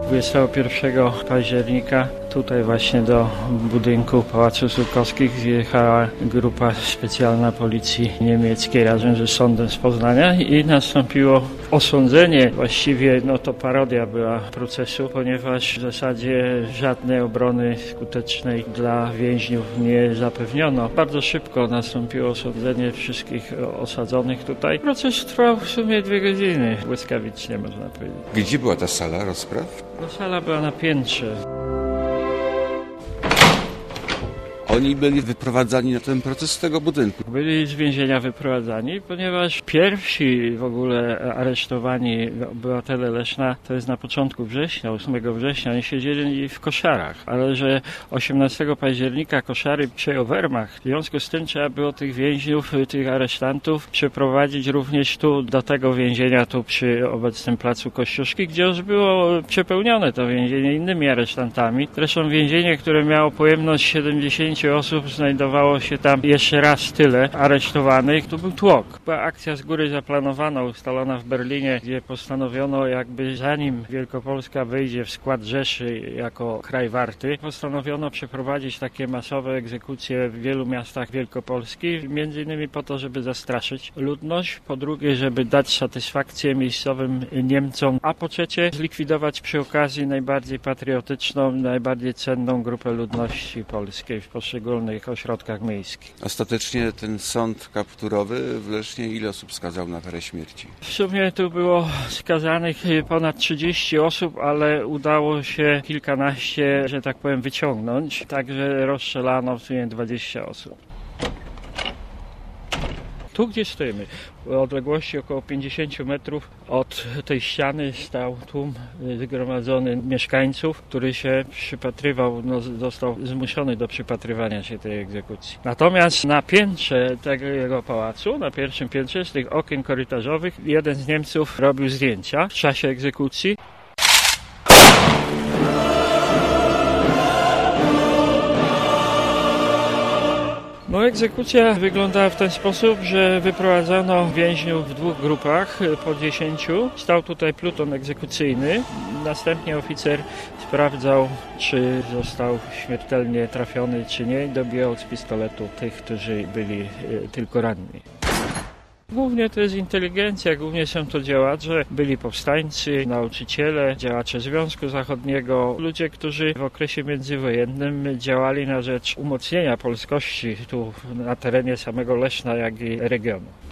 21 października tutaj właśnie do budynku Pałacu Żukowskich zjechała grupa specjalna policji niemieckiej razem ze sądem z Poznania i nastąpiło osądzenie. Właściwie to parodia była procesu, ponieważ w zasadzie żadnej obrony skutecznej dla więźniów nie zapewniono. Bardzo szybko nastąpiło osądzenie wszystkich osadzonych tutaj. Proces trwał w sumie 2 godziny, błyskawicznie można powiedzieć. Gdzie była ta sala rozpraw? Sala była na piętrze. Oni byli wyprowadzani na ten proces z tego budynku. Byli z więzienia wyprowadzani, ponieważ pierwsi w ogóle aresztowani obywatele Leszna to jest na początku września, 8 września, oni siedzieli w koszarach, ale że 18 października koszary przejął Wehrmacht. W związku z tym trzeba było tych więźniów, tych aresztantów przeprowadzić również tu do tego więzienia, tu przy obecnym placu Kościuszki, gdzie już było przepełnione to więzienie innymi aresztantami. Zresztą więzienie, które miało pojemność 70 osób, znajdowało się tam jeszcze raz tyle aresztowanych. To był tłok. Była akcja z góry zaplanowana, ustalona w Berlinie, gdzie postanowiono jakby zanim Wielkopolska wejdzie w skład Rzeszy jako kraj warty, postanowiono przeprowadzić takie masowe egzekucje w wielu miastach Wielkopolski, między innymi po to, żeby zastraszyć ludność, po drugie, żeby dać satysfakcję miejscowym Niemcom, a po trzecie zlikwidować przy okazji najbardziej patriotyczną, najbardziej cenną grupę ludności polskiej w poszczególnych ośrodkach miejskich. Ostatecznie ten sąd kapturowy w Lesznie ile osób skazał na karę śmierci? W sumie tu było skazanych ponad 30 osób, ale udało się kilkanaście, że tak powiem, wyciągnąć. Także rozstrzelano w sumie 20 osób. Tu, gdzie stoimy, w odległości około 50 metrów od tej ściany stał tłum zgromadzony mieszkańców, który się przypatrywał, został zmuszony do przypatrywania się tej egzekucji. Natomiast na piętrze tego pałacu, na pierwszym piętrze z tych okien korytarzowych, jeden z Niemców robił zdjęcia w czasie egzekucji. Egzekucja wyglądała w ten sposób, że wyprowadzono więźniów w 2 grupach po 10. Stał tutaj pluton egzekucyjny. Następnie oficer sprawdzał, czy został śmiertelnie trafiony, czy nie, i dobijał z pistoletu tych, którzy byli tylko ranni. Głównie to jest inteligencja, głównie są to działacze, byli powstańcy, nauczyciele, działacze Związku Zachodniego, ludzie, którzy w okresie międzywojennym działali na rzecz umocnienia polskości tu na terenie samego Leszna, jak i regionu.